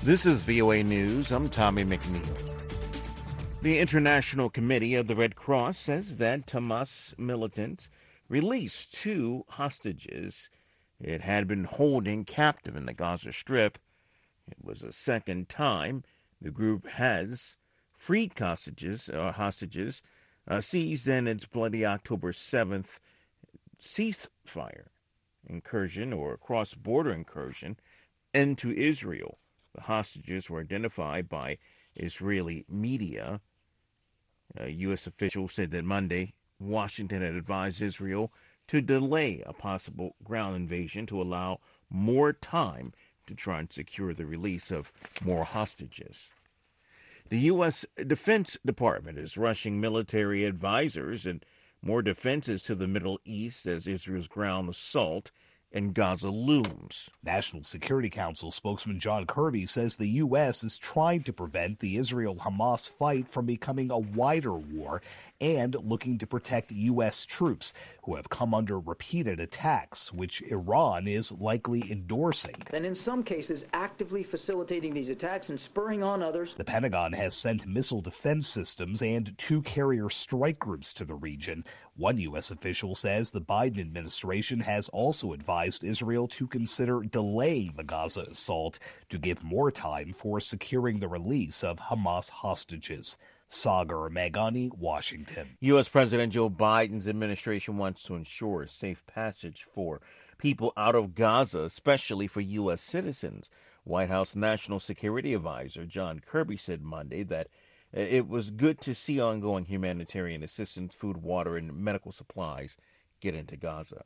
This is VOA News. I'm Tommy McNeil. The International Committee of the Red Cross says that Hamas militants released two hostages it had been holding captive in the Gaza Strip. It was the second time the group has freed hostages seized in its bloody October 7th ceasefire incursion or cross-border incursion into Israel. The hostages were identified by Israeli media. U.S. officials said that Monday, Washington had advised Israel to delay a possible ground invasion to allow more time to try and secure the release of more hostages. The U.S. Defense Department is rushing military advisors and more defenses to the Middle East as Israel's ground assault in Gaza looms. National Security Council spokesman John Kirby says the U.S. is trying to prevent the Israel-Hamas fight from becoming a wider war and looking to protect U.S. troops who have come under repeated attacks, which Iran is likely endorsing. And in some cases, actively facilitating these attacks and spurring on others. The Pentagon has sent missile defense systems and two carrier strike groups to the region. One U.S. official says the Biden administration has also advised Israel to consider delaying the Gaza assault to give more time for securing the release of Hamas hostages. Sagar Meghani, Washington. U.S. President Joe Biden's administration wants to ensure safe passage for people out of Gaza, especially for U.S. citizens. White House National Security Advisor John Kirby said Monday that it was good to see ongoing humanitarian assistance, food, water, and medical supplies get into Gaza.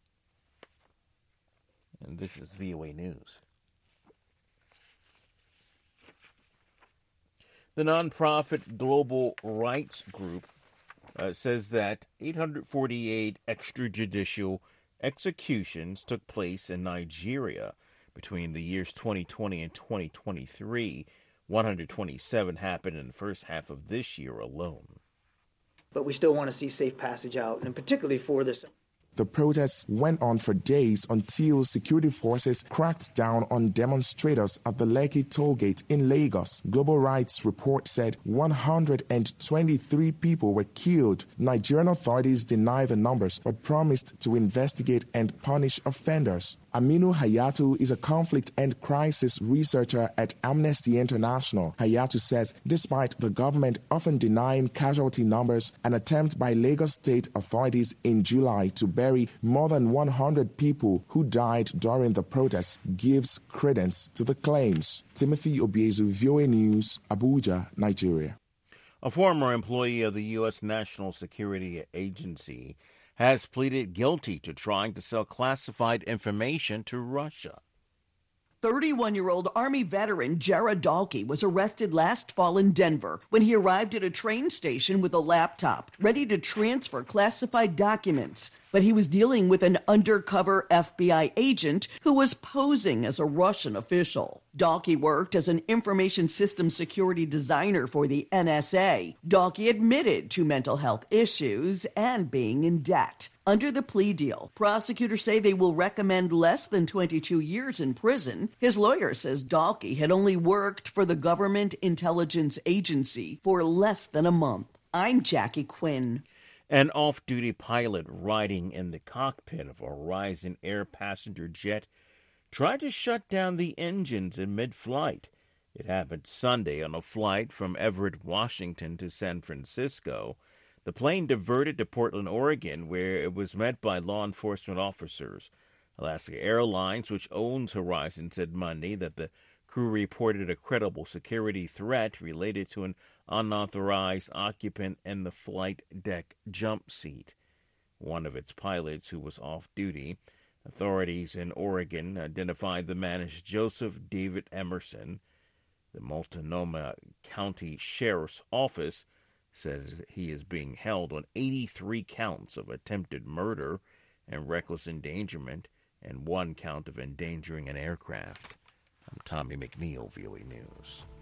And this is VOA News. The nonprofit Global Rights Group says that 848 extrajudicial executions took place in Nigeria between the years 2020 and 2023. 127 happened in the first half of this year alone. But we still want to see safe passage out, and particularly for this. The protests went on for days until security forces cracked down on demonstrators at the Lekki tollgate in Lagos. Global Rights Report said 123 people were killed. Nigerian authorities deny the numbers but promised to investigate and punish offenders. Aminu Hayatu is a conflict and crisis researcher at Amnesty International. Hayatu says despite the government often denying casualty numbers, an attempt by Lagos state authorities in July to bury more than 100 people who died during the protests gives credence to the claims. Timothy Obiezu, VOA News, Abuja, Nigeria. A former employee of the U.S. National Security Agency has pleaded guilty to trying to sell classified information to Russia. 31-year-old Army veteran Jared Dahlke was arrested last fall in Denver when he arrived at a train station with a laptop, ready to transfer classified documents. But he was dealing with an undercover FBI agent who was posing as a Russian official. Dahlke worked as an information systems security designer for the NSA. Dahlke admitted to mental health issues and being in debt. Under the plea deal, prosecutors say they will recommend less than 22 years in prison. His lawyer says Dahlke had only worked for the Government Intelligence Agency for less than a month. I'm Jackie Quinn. An off-duty pilot riding in the cockpit of a Horizon Air passenger jet tried to shut down the engines in mid-flight. It happened Sunday on a flight from Everett, Washington to San Francisco. The plane diverted to Portland, Oregon, where it was met by law enforcement officers. Alaska Airlines, which owns Horizon, said Monday that the crew reported a credible security threat related to an unauthorized occupant in the flight deck jump seat. One of its pilots, who was off-duty, authorities in Oregon identified the man as Joseph David Emerson. The Multnomah County Sheriff's Office says he is being held on 83 counts of attempted murder and reckless endangerment and 1 count of endangering an aircraft. I'm Tommy McNeil, VOA News.